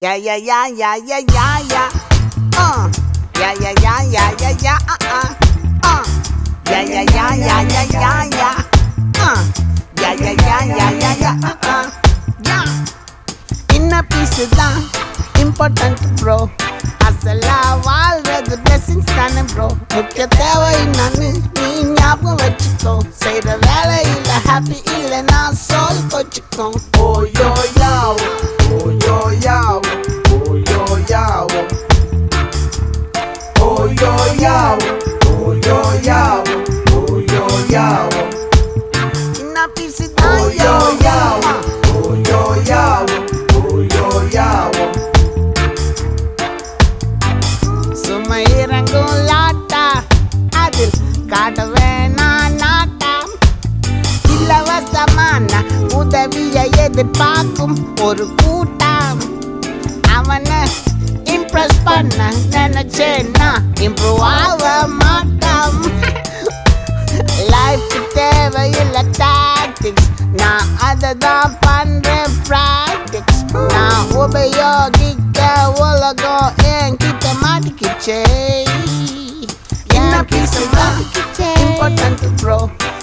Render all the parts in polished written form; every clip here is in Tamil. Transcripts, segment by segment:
Yeah, yeah, yeah, yeah, yeah, yeah, yeah. Yeah, yeah, yeah, yeah, yeah, yeah. Yeah, yeah, yeah, yeah, yeah, yeah, yeah. Yeah, yeah, yeah, yeah, yeah, yeah. Yeah. Inner peace தான் important bro. அசலா வாழ்றது blessings தானே bro. முக்கிய தேவை என்னன்னு நீ ஞாபகம் வச்சுக்கோ. செய்ற வேலையில happy இல்லைன்னா soul கொச்சுக்கோ. Oh yo yo, oh yo yo, oh yo yo, oh yo yo, oh yo yo, oh yo yo, Inner peace தான் oh yo yo, oh yo yo, oh yo yo. சும்மா இறங்கும் லாட்டா அதில் காட்ட வேணா நாட்டா இலவசமான உதவியை எதிர்பார்க்கும் ஒரு கூட்டம் அவனை இம்ப்ரெஸ் பண்ண நினைச்சேன்னா இம்ப்ரூவ் ஆக மாட்டான் லைஃப் தேவையில்லை டாக்டிக்ஸ் நான் அதை தான் பண்றேன் ப்ராக்டிக்ஸ் நான் உபயோகிக்க உலகம் என்கிட்ட மாட்டிக்கிச்சே என்ன பீஸ் இம்பார்ட்டன்ட் ப்ரோ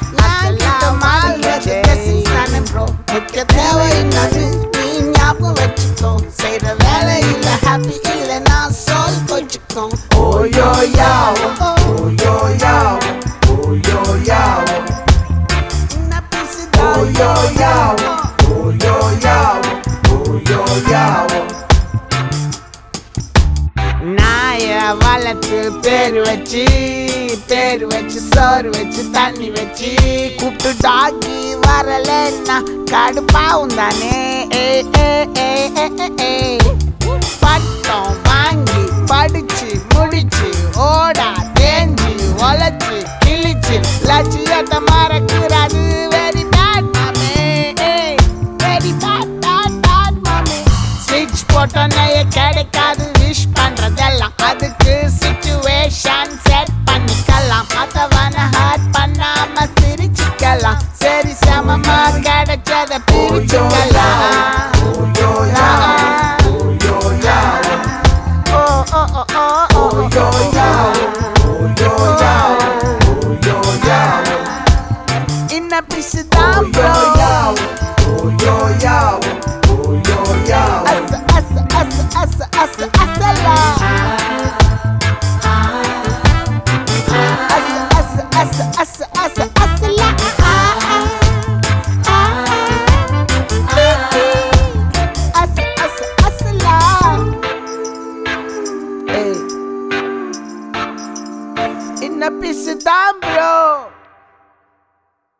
ப்ரோ முக்கிய தேவை என்னது நீ ஞாபகம் வச்சுக்கோ செய்யற வேலையில் ஹாப்பி இல்லைன்னா சோல் கொச்சுக்கோ Oh yo yo, oh yo yo, oh yo yo, என்ன piece oh yo yo, oh yo yo, oh yo yo. நாய வளர்த்து பேர் வச்சு சோறு வச்சு தண்ணி வச்சு கூப்பிட்டு டாகி வரலன்னா கடுப்பாவும் தானே பட்டம் வாங்கி படிச்சு முடிச்சு ஓடா தேஞ்சி ஒழைச்சு கிழிச்சு லட்சியத்தை மறக்கிறாது வெரி பேட் மாமே வெரி பேட் மாமே ஸ்விட்ச் போட்டோன்னே கிடைக்காது விஷ் பண்றதெல்லாம் அதுக்கு சிச்சுவேஷன் செட் பண்ணிக்கலாம் மத்தவன ஹர்ட் பண்ணாம சிரிச்சுக்கலாம் சரி சமமா கிடைச்சத பிரிச்சுக்கலாம் Oh yo yo, oh yo yo, ஓ ஓ ஓ ஓ ஓ oh yo yo, oh yo yo, oh yo yo, இன்ன பிசுதான் oh bro yo yo, oh yo yo, oh yo yo. அசலா அசலா அசலா இன்ன பிசுதான் bro